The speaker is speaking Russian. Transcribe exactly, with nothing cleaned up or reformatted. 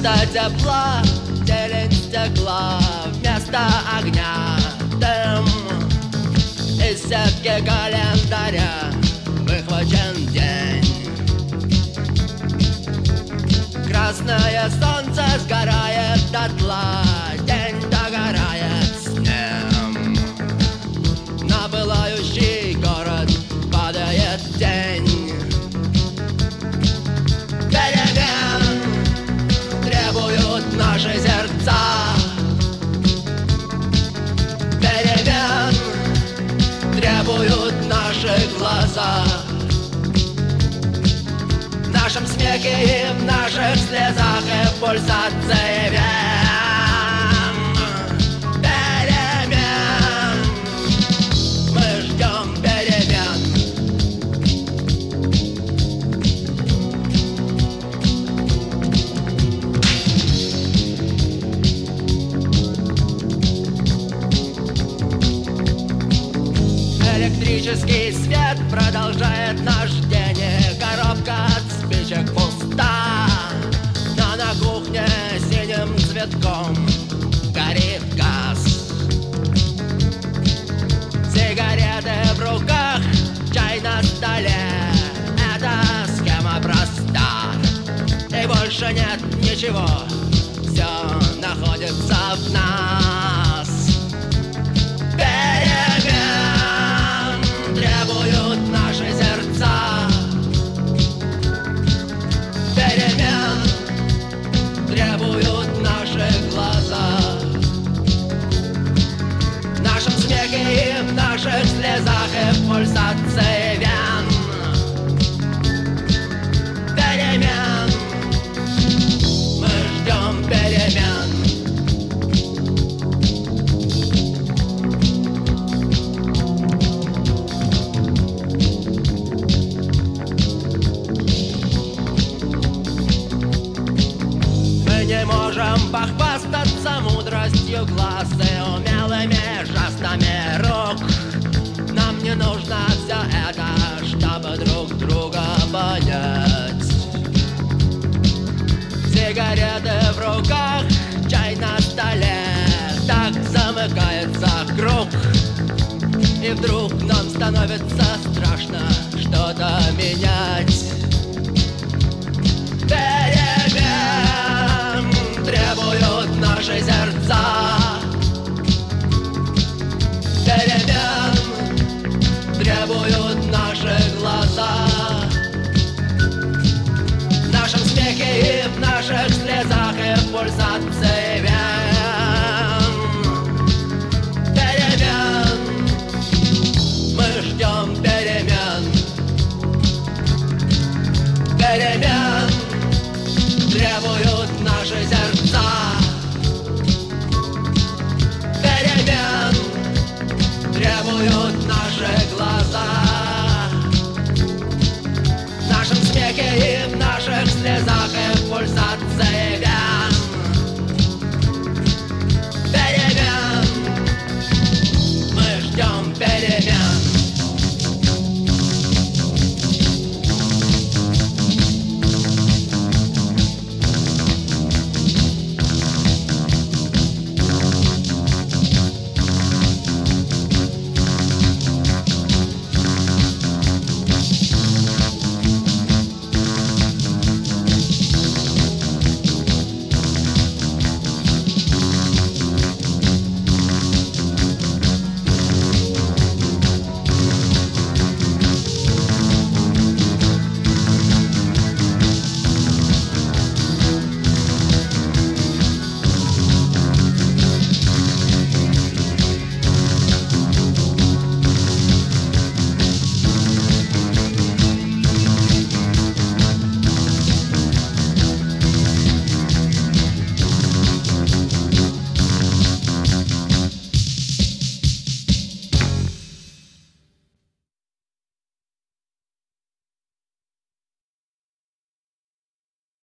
Вместо тепла зелень стекла, вместо огня дым. Из сетки календаря выхвачен день. Красное солнце сгорает дотла, день догорает с ним. На пылающий город падает тень. Перемен требуют наши сердца. Перемен требуют наши глаза. В нашем смехе и в наших слезах и в пульсации вен. Перемен. Мы ждем перемен. Электрический свет продолжает наш день. Коробка от спичек пуста, но на кухне синим цветком горит газ. Сигареты в руках, чай на столе. Эта схема проста, и больше нет ничего. Все находится в нас. Перемен требуют наши сердца. Перемен требуют наши глаза. В нашем смехе и в наших слезах и в пульсации вен. Перемен. Мы ждем перемен. Не можем похвастаться мудростью глаз и умелыми жестами рук. Нам не нужно все это, чтобы друг друга понять. Сигареты в руках, чай на столе. Так замыкается круг. И вдруг нам становится страшно что-то менять. Требуют наши сердца. Перемен требуют наши глаза. В нашем смехе и в наших слезах и в пульсации вен. Перемен. Мы ждем перемен. Перемен требуют наши сердца. Перемен требуют наши глаза. В нашем смехе и в наших слезах